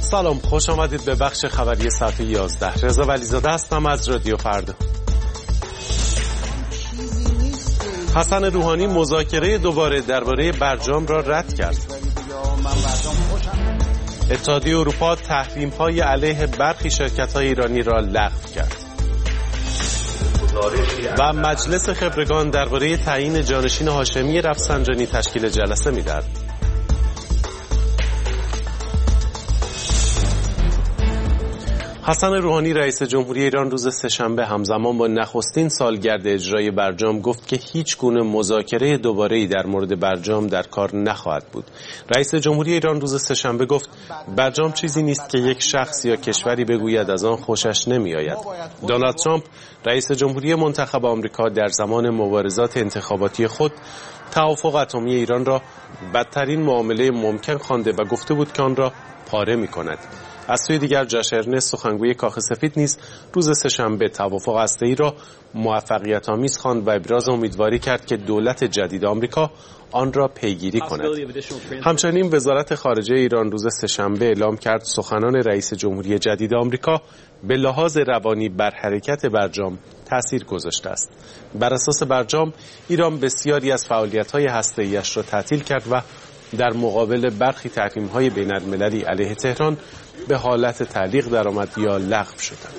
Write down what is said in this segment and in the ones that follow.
سلام، خوش آمدید به بخش خبری ساعت 11. رضا ولیزاده هستم از رادیو فردا. حسن روحانی مذاکره دوباره درباره برجام را رد کرد. اتحادیه اروپا تحریم‌های علیه برخی شرکت‌های ایرانی را لغو کرد. و مجلس خبرگان درباره تعیین جانشین هاشمی رفسنجانی تشکیل جلسه می‌دهد. حسن روحانی رئیس جمهوری ایران روز سه‌شنبه همزمان با نخستین سالگرد اجرای برجام گفت که هیچ گونه مذاکره دوباره‌ای در مورد برجام در کار نخواهد بود. رئیس جمهوری ایران روز سه‌شنبه گفت برجام چیزی نیست که یک شخص یا کشوری بگوید از آن خوشش نمی‌آید. دونالد ترامپ رئیس جمهوری منتخب آمریکا در زمان مبارزات انتخاباتی خود توافق اتمی ایران را بدترین معامله ممکن خوانده و گفته بود که آن را پاره می‌کند. از سوی دیگر جاش ارنست سخنگوی کاخ سفید نیز روز سه‌شنبه توافق هسته‌ای را موفقیت‌آمیز خواند و ابراز امیدواری کرد که دولت جدید آمریکا آن را پیگیری کند. همچنین وزارت خارجه ایران روز سه‌شنبه اعلام کرد سخنان رئیس جمهوری جدید آمریکا به لحاظ روانی بر حرکت برجام تأثیر گذاشته است. بر اساس برجام ایران بسیاری از فعالیت‌های هسته‌ای‌اش را تعطیل کرد و در مقابل برخی تحریم‌های بین‌المللی علیه تهران به حالت تعلیق درآمد یا لغو شدند.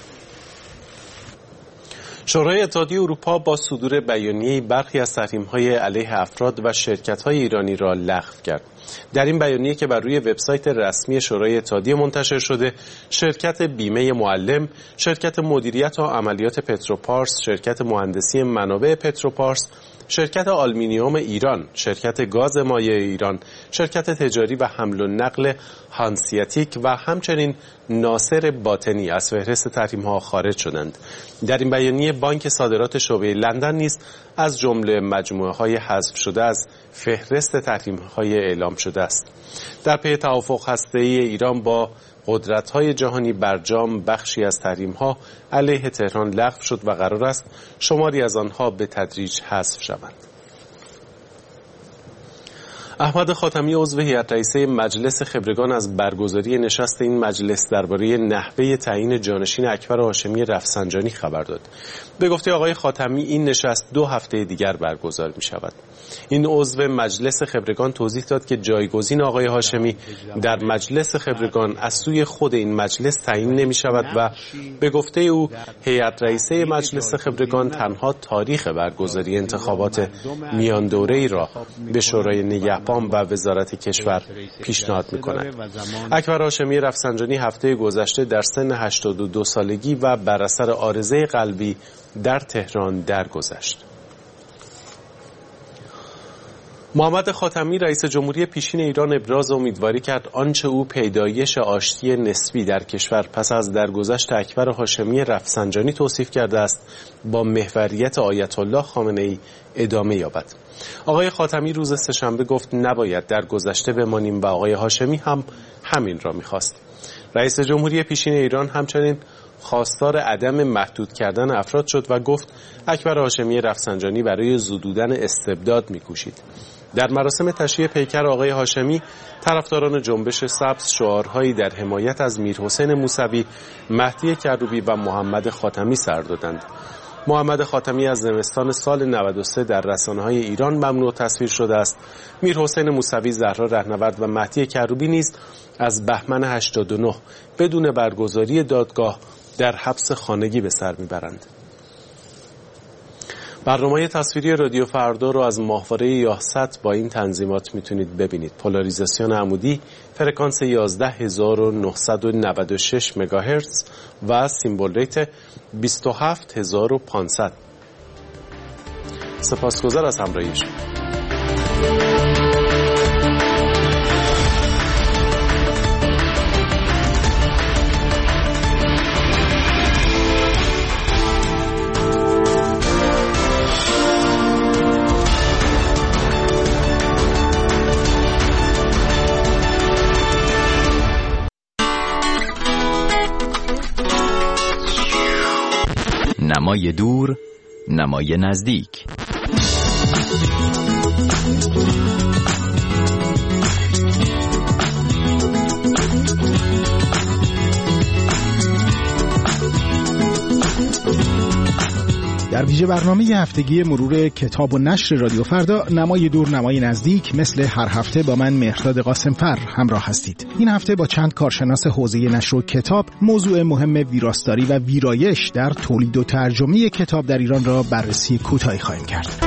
شورای اتحادیه اروپا با صدور بیانیه‌ای برخی از تحریم‌های علیه افراد و شرکت‌های ایرانی را لغو کرد. در این بیانیه که بر روی وبسایت رسمی شورای اتحادیه منتشر شده، شرکت بیمه معلم، شرکت مدیریت و عملیات پتروپارس، شرکت مهندسی منابع پتروپارس، شرکت آلومینیوم ایران، شرکت گاز مایع ایران، شرکت تجاری و حمل و نقل هانسیاتیک و همچنین ناصر باطنی از فهرست تحریم‌ها خارج شدند. در این بیانیه بانک صادرات شعبه لندن نیز از جمله مجموعه‌های حذف شده از فهرست تحریم‌های اعلام شده است. در پی توافق هسته‌ای ایران با قدرت‌های جهانی برجام بخشی از تحریم‌ها علیه تهران لغو شد و قرار است شماری از آنها به تدریج حذف شوند. احمد خاتمی عضو هیئت رئیسه مجلس خبرگان از برگزاری نشست این مجلس درباره نحوه تعیین جانشین اکبر هاشمی رفسنجانی خبر داد. به گفته آقای خاتمی این نشست 2 هفته دیگر برگزار می شود. این عضو مجلس خبرگان توضیح داد که جایگزین آقای هاشمی در مجلس خبرگان از سوی خود این مجلس تعیین نمی شود و به گفته او هیئت رئیسه مجلس خبرگان تنها تاریخ برگزاری انتخابات میان دوره‌ای را به شورای نگهبان و وزارت کشور پیشنهاد می‌کند. اکبر هاشمی رفسنجانی هفته گذشته در سن 82 سالگی و بر اثر عارضه قلبی در تهران درگذشت. محمد خاتمی رئیس جمهوری پیشین ایران ابراز امیدواری کرد آنچه او پیدایش آشتی نسبی در کشور پس از درگذشت اکبر هاشمی رفسنجانی توصیف کرده است با محوریت آیت الله خامنه‌ای ادامه یابد. آقای خاتمی روز سه‌شنبه گفت نباید در گذشته بمانیم و آقای هاشمی هم همین را می‌خواست. رئیس جمهوری پیشین ایران همچنین خواستار عدم محدود کردن افراد شد و گفت اکبر هاشمی رفسنجانی برای زدودن استبداد می‌کوشید. در مراسم تشییع پیکر آقای هاشمی طرفداران جنبش سبز شعارهایی در حمایت از میرحسین موسوی، مهدی کروبی و محمد خاتمی سر دادند. محمد خاتمی از زمستان سال 93 در رسانه‌های ایران ممنوع تصویر شده است. میرحسین موسوی، زهرا رهنورد و مهدی کروبی نیز از بهمن 89 بدون برگزاری دادگاه در حبس خانگی به سر میبرند. برنامه تصویری رادیو فردا رو از ماهواره یاست با این تنظیمات میتونید ببینید. پولاریزاسیون عمودی، فرکانس 11996 مگاهرتز و سیمبل ریت 27500. سپاسگزار از همراهی شما. نمای دور، نمای نزدیک. در ویژه برنامه هفتگی مرور کتاب و نشر رادیو فردا، نمای دور نمای نزدیک، مثل هر هفته با من مهرداد قاسمفر همراه هستید. این هفته با چند کارشناس حوزه نشر و کتاب موضوع مهم ویراستاری و ویرایش در تولید و ترجمه کتاب در ایران را بررسی کوتاهی خواهیم کرد.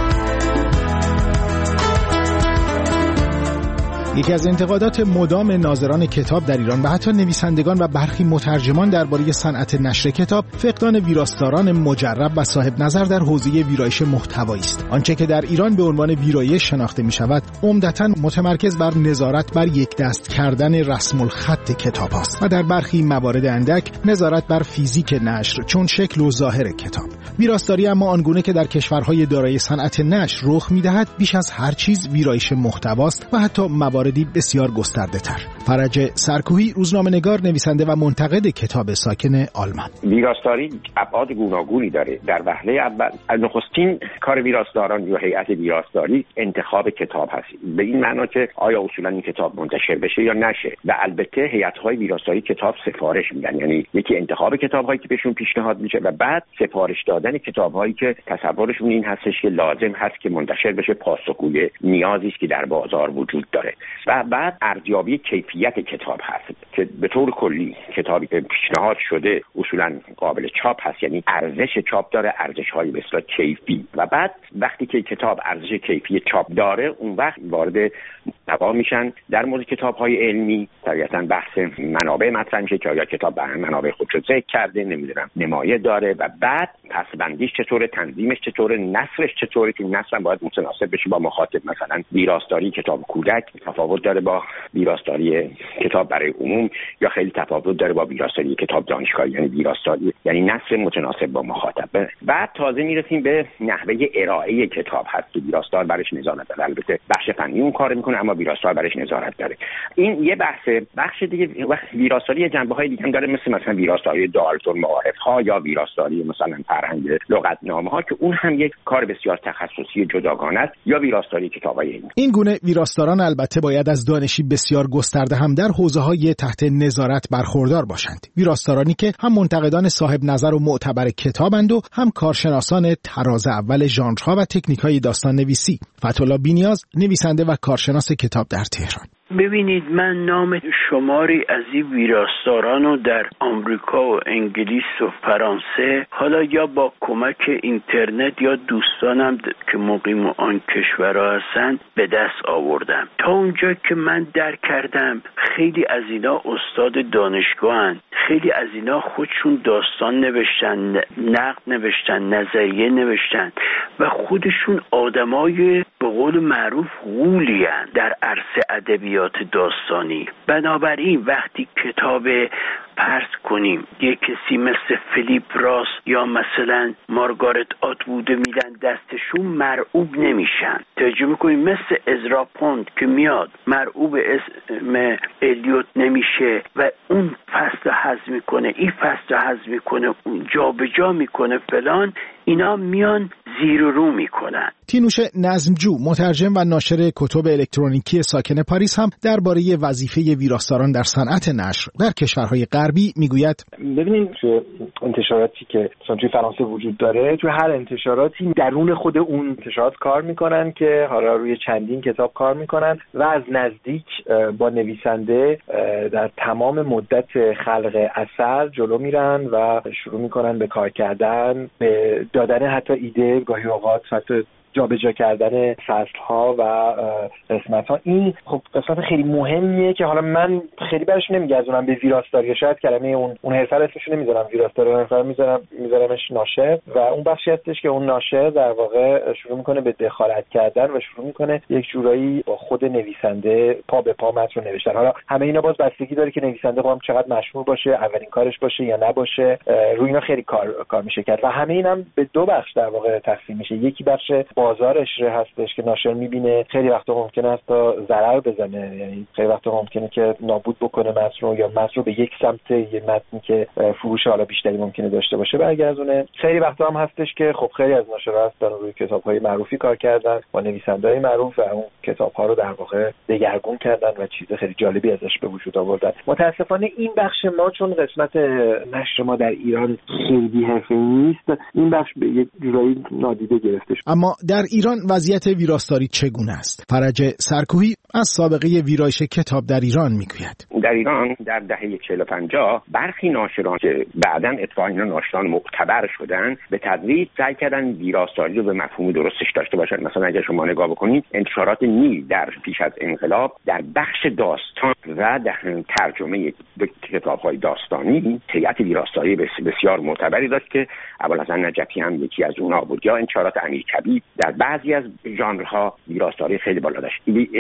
یکی از انتقادات مدام ناظران کتاب در ایران و حتی نویسندگان و برخی مترجمان درباره صنعت نشر کتاب، فقدان ویراستاران مجرب و صاحب نظر در حوزه ویرایش محتوایی است. آنچه که در ایران به عنوان ویرایش شناخته می شود، عمدتاً متمرکز بر نظارت بر یک دست کردن رسم الخط کتاب است و در برخی موارد اندک نظارت بر فیزیک نشر چون شکل و ظاهر کتاب. ویراستاری اما آنگونه که در کشورهای دارای صنعت نشر رخ می‌دهد، بیش از هر چیز ویرایش محتواست و حتی مواردی بسیار گسترده‌تر. فرج سرکوهی، روزنامه‌نگار، نویسنده و منتقد کتاب، ساکن آلمان. ویراستاری ابعاد گوناگونی داره. در وهله اول نخستین کار ویراستاران یا هیئت ویراستاری انتخاب کتاب هست، به این معنا که آیا اصولا این کتاب منتشر بشه یا نشه. و البته هیئت‌های ویراستاری کتاب سفارش میدن، یعنی یکی انتخاب کتاب‌هایی که بهشون پیشنهاد میشه و بعد سفارش دادن کتاب‌هایی که تصورشون این هستش که لازم هست که منتشر بشه، پاسخگوی نیازی است که در بازار وجود داره. و بعد ارزیابی کیفیت کتاب هست که به طور کلی کتابی که پیشنهاد شده اصولا قابل چاپ هست، یعنی ارزش چاپ داره، ارزش‌های به اصطلاح کیفی. و بعد وقتی که کتاب ارزش کیفی چاپ داره، اون وقت وارد محتوا میشن. در مورد کتاب‌های علمی طبیعتاً بحث منابع مطرح میشه که آیا کتاب به منابع خودش ذکر کرده، نمیدونم نمایه داره، و بعد پس‌بندیش چطوره، تنظیمش چطوره، نثرش چطوره، که نثر باید متناسب بشه با مخاطب. مثلا ویراستاری کتاب کودک تفاوت داره با ویراستاری کتاب برای عموم، یا خیلی تفاوت داره با ویراستاری کتاب دانشگاهی، یعنی ویراستاری یعنی نثر متناسب با مخاطب. بعد تازه میرسیم به نحوه ارائه کتاب هست که ویراستار برش نظارت داره. البته بخش فنی اون کار میکنه اما ویراستار برش نظارت داره. این یه بخش دیگه. وقت ویراستاری جنبه‌های دیگه هم داره، مثلا ویراستاری دالتون معارف‌ها یا ویراستاری مثلا فرهنگ لغتنامه‌ها که اون هم یک کار بسیار تخصصی جداگانه است، یا ویراستاری کتاب‌های علمی. این گونه ویراستاران البته باید از دانشی بسیار گسترده هم در حوزه‌های تحت نظارت برخوردار باشند. ویراستارانی که هم منتقدان صاحب نظر و معتبر کتابند و هم کارشناسان تراز اول ژانرها و تکنیک‌های داستان نویسی. فتح‌الله بی‌نیاز، نویسنده و کارشناس کتاب در تهران. ببینید، من نام شماری از این ویراستارانو در آمریکا و انگلیس و فرانسه، حالا یا با کمک اینترنت یا دوستانم که مقیم آن کشورها هستن، به دست آوردم. تا اونجا که من درک کردم خیلی از اینا استاد دانشگاهن، خیلی از اینا خودشون داستان نوشتن، نقد نوشتن، نظریه نوشتن و خودشون آدمای به قول معروف غولین در عرصه ادبیات داستانی. بنابراین وقتی کتاب فرض کنیم یک کسی مثل فیلیپ راس یا مثلا مارگارت آتوود میدن دستشون، مرعوب نمیشن. توجه میکنیم مثل ازرا پوند که میاد مرعوب اسم الیوت نمیشه و اون فصل حذف میکنه، این فصل حذف میکنه، اون جا به جا میکنه فلان، اینا میان زیر و رو میکنن. تینوش نظمجو، مترجم و ناشر کتب الکترونیکی ساکن پاریس، هم درباره وظیفه ویراستاران در صنعت نشر در کشورهای غربی میگوید: ببینید، تو انتشاراتی که مثلا توی فرانسه وجود داره، توی هر انتشاراتی درون خود اون انتشارات کار میکنن که حالا روی چندین کتاب کار میکنن و از نزدیک با نویسنده در تمام مدت خلق اثر جلو میرن و شروع میکنن به کار کردن، به دادن حتی ایده، گاهی اوقات حتی جابجا کردن فصل‌ها و قسمت‌ها. این خب قسمت خیلی مهمیه که حالا من خیلی برش نمیگذونم به ویراستاری، شاید کلمه اون حرفه رو اسمش نمیذارم ویراستاری، حرفه میذارمش ناشر، و اون بخشی هستش که اون ناشر در واقع شروع میکنه به دخالت کردن و شروع میکنه یک جورایی با خود نویسنده پا به پا متن رو نوشتن. حالا همه اینا باز بستگی داره که نویسنده هم چقدر مشهور باشه، اولین کارش باشه یا نباشه، روی اینا خیلی کار میشه کرد و همه اینم به دو بخش در واقع تقسیم میشه. یکی بخش بازارش هستش که ناشر میبینه خیلی وقتا ممکنه است تا ضرر بزنه، یعنی خیلی وقتا ممکنه که نابود بکنه متن رو یا متن رو به یک سمت، یه متنی که فروش حالا بیشتری ممکنه داشته باشه برگردونه. خیلی وقتا هم هستش که خب خیلی از ناشرها هستن روی کتاب‌های معروفی کار کردن با نویسنده‌های معروف و اون کتاب‌ها رو در واقع دگرگون کردن و چیز خیلی جالبی ازش به وجود آوردن. متأسفانه این بخش ما چون قسمت نشر ما در ایران خیلی حرفه‌ای نیست، این بخش به یک جورایی نادیده گرفته شد. اما در ایران وضعیت ویراستاری چگونه است؟ فرج سرکوهی از سابقه ویرایش کتاب در ایران میگوید. در ایران در دهه 40-50 برخی ناشران که بعداً اتفاقاً اینا ناشران معتبر شدن به تدریج سعی کردن ویراستاری رو به مفهوم درستش داشته باشن. مثلا اگه شما نگاه بکنید انتشارات نیل در پیش از انقلاب در بخش داستان و در ترجمه کتاب‌های داستانی هیئت ویراستاری بسیار معتبری داشت که ابوالحسن نجفی هم یکی از اونها بود، یا انتشارات امیرکبیر در بعضی از ژانرها ویراستاری خیلی بالا داشت.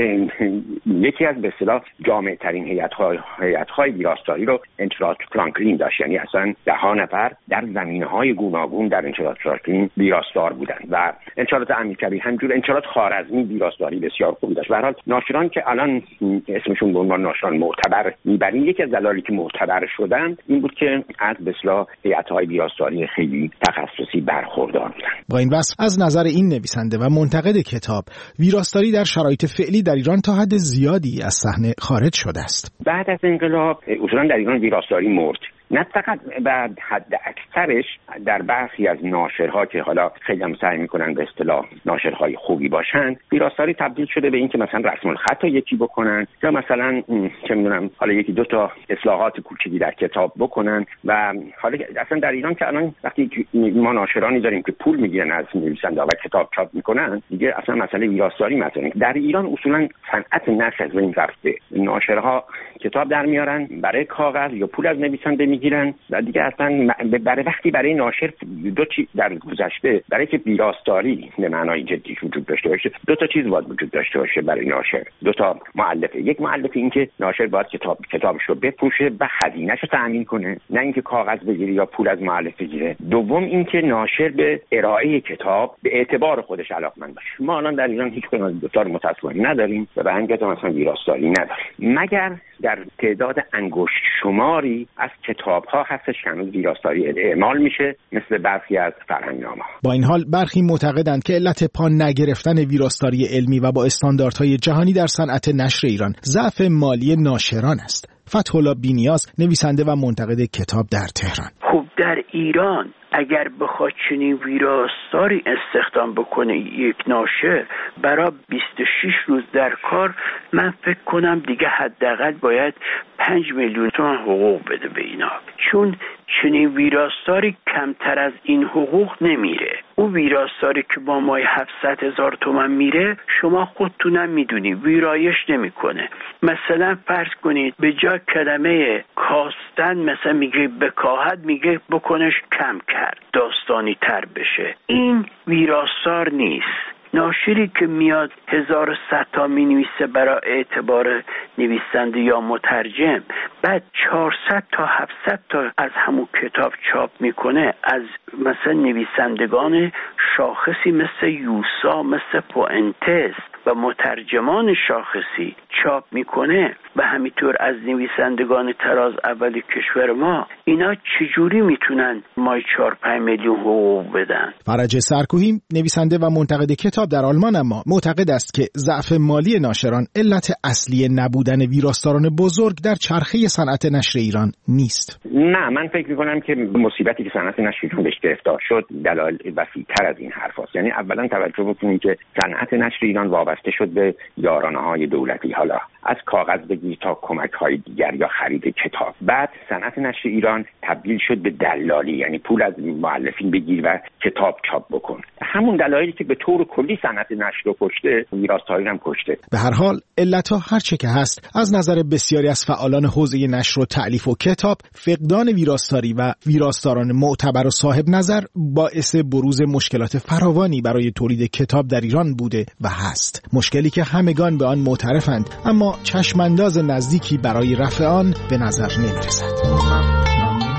یکی از به اصطلاح جامع‌ترین هیئت‌های ویراستاری رو انتشارات فرانکلین داشت، یعنی اصلا 10 نفر در زمینه‌های گوناگون در انتشارات فرانکلین ویراستار بودن و انتشارات امیرکبیر همینجور. انتشارات خوارزمی ویراستاری بسیار خوبی داشت. به هر حال ناشران که الان اسمشون به عنوان ناشران معتبر میبریم، یکی از دلایلی که معتبر شدن این بود که از به اصطلاح هیئت‌های ویراستاری خیلی تخصصی برخوردار بودن. با این وصف از نظر این نویسنده و منتقد کتاب، ویراستاری در شرایط فعلی در ایران تا حد زیادی از صحنه خارج شده است. بعد از انقلاب اصولا در ایران ویراستاری مرد. نه فقط بعد حد اکثرش در برخی از ناشرها که حالا خیلی هم سعی میکنن به اصطلاح ناشرهای خوبی باشن، ویراستاری تبدیل شده به این که مثلا رسم الخط رو یکی بکنن یا مثلا چه میدونم حالا یکی دو تا اصلاحات کوچیکی در کتاب بکنن. و حالا اصلا در ایران که الان وقتی ما ناشرانی داریم که پول میگیرن از نویسنده‌ها و کتاب چاپ میکنن، دیگه اصلا مسئله ویراستاری مطرح نیست. در ایران اصولا صنعت نشر از این رفته، ناشرها کتاب در میارن برای کاغذ یا پول از نویسنده میگیرن و دیگه اصلا برای ناشر دو چیز در گذشته، برای که ویراستاری به معنای جدیش وجود داشته باشه دو تا چیز باید وجود داشته باشه برای ناشر، دو تا مؤلفه. یک مؤلفه این که ناشر باید کتابش رو بفروشه و هزینه‌اش رو تامین کنه، نه اینکه کاغذ بگیره یا پول از مؤلف بگیره. دوم این که ناشر به ارائه کتاب به اعتبار خودش علاقمند باشه. ما الان در ایران هیچ کدوم از دو تا رو متأسفانه نداریم و به همین جهت مثلا ویراستاری نداریم، مگر در تعداد انگشت شماری از کتاب‌ها هستش که هنوز ویراستاری اعمال میشه، مثل برخی از فرهنگنامه‌ها. با این حال برخی معتقدند که علت پا نگرفتن ویراستاری علمی و با استانداردهای جهانی در صنعت نشر ایران ضعف مالی ناشران است. فتح‌الله بی‌نیاز، نویسنده و منتقد کتاب در تهران: خب در ایران اگر بخواد چنین ویراستاری استخدام بکنه یک ناشر برای 26 روز در کار، من فکر کنم دیگه حداقل باید 5 میلیون تومان حقوق بده به اینا، چون چنین ویراستاری کمتر از این حقوق نمیره. اون ویراستاری که با مای 700,000 تومان میره شما خودتونم میدونی ویرایش نمیکنه. مثلا فرض کنید به جای کلمه کاستن مثلا میگه بکاهد، میگه بکنش کم کرد داستانی تر بشه. این ویراستار نیست. ناشری که میاد 1100 تا مینویسه برای اعتبار نویسنده یا مترجم، بعد 400 تا 700 تا از همون کتاب چاپ میکنه از مثلا نویسندگان شاخصی مثل یوسا، مثل پوئنتس و مترجمان شاخصی چاپ میکنه و همینطور از نویسندگان تراز اولی کشور ما، اینا چجوری میتونن مای 4-5 میلیون حقوق بدن؟ فرج سرکوهی، نویسنده و منتقد کتاب در آلمان، اما معتقد است که ضعف مالی ناشران علت اصلی نبودن ویراستاران بزرگ در چرخه صنعت نشر ایران نیست. نه، من فکر میکنم که مصیبتی که صنعت نشر ایران بهش گرفتار شد دلایل وسیع‌تر از این حرف هست. یعنی اولا توجه بکنید که صنعت نشر ایران وابسته شد به یارانه‌های دولتی، حالا از کاغذ بگیر تا کمک‌های دیگر یا خرید کتاب. بعد صنعت نشر ایران تبدیل شد به دلالی، یعنی پول از مؤلفین بگیر و کتاب چاپ بکن. همون دلایلی که به طور کلی صنعت نشر رو کشته، ویراستاری هم کشته. به هر حال علت‌ها هر چه که هست، از نظر بسیاری از فعالان حوزه نشر و تألیف و کتاب، فقدان ویراستاری و ویراستاران معتبر و صاحب نظر باعث بروز مشکلات فراوانی برای تولید کتاب در ایران بوده و هست. مشکلی که همگان به آن معترفند، اما چشمانداز نزدیکی برای رفع آن به نظر نمی‌رسد.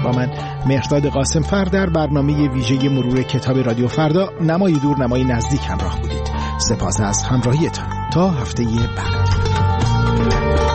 با من مهرداد قاسم فر در برنامه ویژه مرور کتاب رادیو فردا نمای دور نمای نزدیک همراه بودید. سپاس از همراهیتان تا هفته بعد.